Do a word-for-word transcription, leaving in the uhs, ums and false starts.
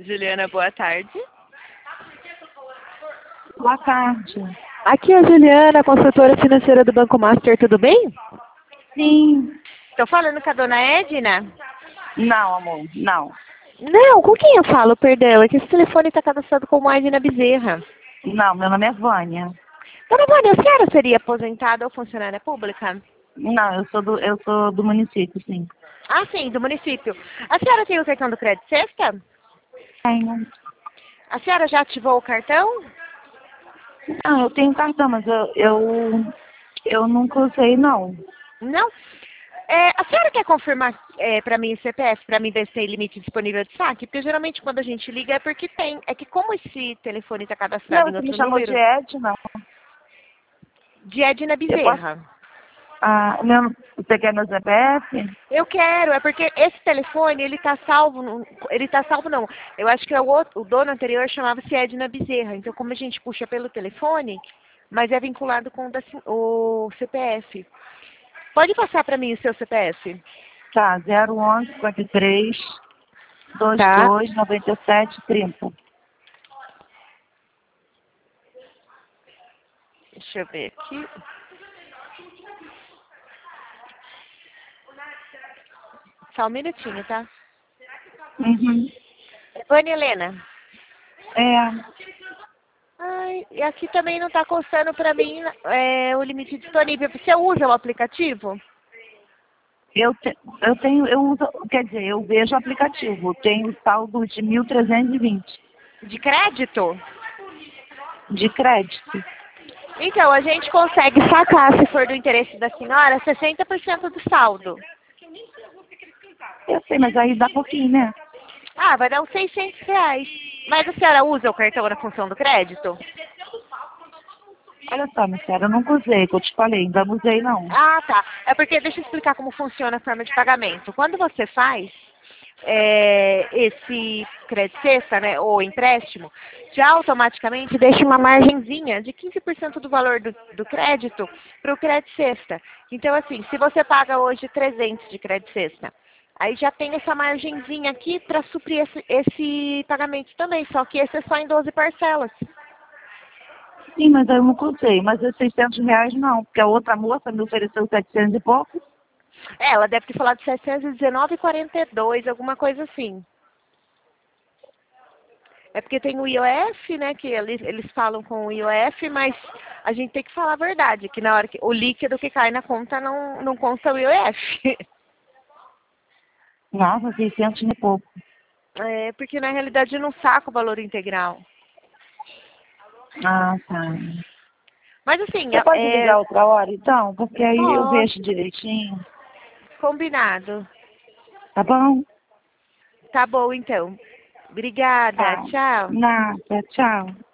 Juliana, boa tarde. Boa tarde. Aqui é a Juliana, consultora financeira do Banco Master, tudo bem? Sim. Estou falando com a dona Edna? Não, amor, não. Não, com quem eu falo, perdão? É que esse telefone está cadastrado como Edna Bezerra. Não, meu nome é Vânia. Dona Vânia, a senhora seria aposentada ou funcionária pública? Não, eu sou do, eu sou do município, sim. Ah, sim, do município. A senhora tem o cartão do Crédito Sexta? Tenho. A senhora já ativou o cartão? Não, eu tenho cartão, mas eu, eu, eu nunca usei, não. Não? É, a senhora quer confirmar é, para mim o C P F, para mim ver se tem limite disponível de saque? Porque geralmente quando a gente liga é porque tem. É que como esse telefone está Não, cadastrado em você me outro chamou de número, Ed, não. de Edna Eu posso... Bezerra. Ah, meu, você quer meu C P F? Eu quero, é porque esse telefone, ele tá salvo, no- ele tá salvo não, eu acho que é o, outro, o dono anterior chamava-se Edna Bezerra, então como a gente puxa pelo telefone, mas é vinculado com o, da, o C P F. Pode passar para mim o seu C P F? Tá, zero onze, cinquenta e três, vinte e Tá. dois, noventa e sete, trinta. Deixa eu ver aqui. Só um minutinho, tá? Uhum. Vânia Helena. É, Ai, e aqui também não está constando para mim é, o limite disponível. Você usa o aplicativo? eu, te, eu tenho, eu uso, quer dizer, eu vejo o aplicativo, eu tenho o saldo de mil trezentos e vinte De crédito? de crédito. Então, a gente consegue sacar, se for do interesse da senhora, sessenta por cento do saldo. Eu sei, mas aí dá pouquinho, né? Ah, vai dar uns seiscentos reais. Mas a senhora usa o cartão na função do crédito? Olha só, minha senhora, eu nunca usei, que eu te falei, ainda não usei não. Ah, tá. É porque, deixa eu explicar como funciona a forma de pagamento. Quando você faz é, esse crédito cesta, né, ou empréstimo, já automaticamente deixa uma margenzinha de quinze por cento do valor do, do crédito para o crédito cesta. Então, assim, se você paga hoje trezentos de crédito cesta, aí já tem essa margenzinha aqui para suprir esse, esse pagamento também, só que esse é só em doze parcelas. Sim, mas eu nunca usei, mas é seiscentos reais não, porque a outra moça me ofereceu setecentos e pouco. É, ela deve ter falado setecentos e dezenove e quarenta e dois, alguma coisa assim. É porque tem o I O F, né, que eles, eles falam com o I O F, mas a gente tem que falar a verdade, que na hora que o líquido que cai na conta não, não consta o I O F. Nossa, seiscentos e pouco. É, porque na realidade não saca o valor integral. Ah, tá. Mas assim, Você pode é, ligar outra hora, então? Porque aí eu pode, vejo direitinho. combinado. Tá bom? Tá bom então. Obrigada, Tá. tchau. Nada, tchau.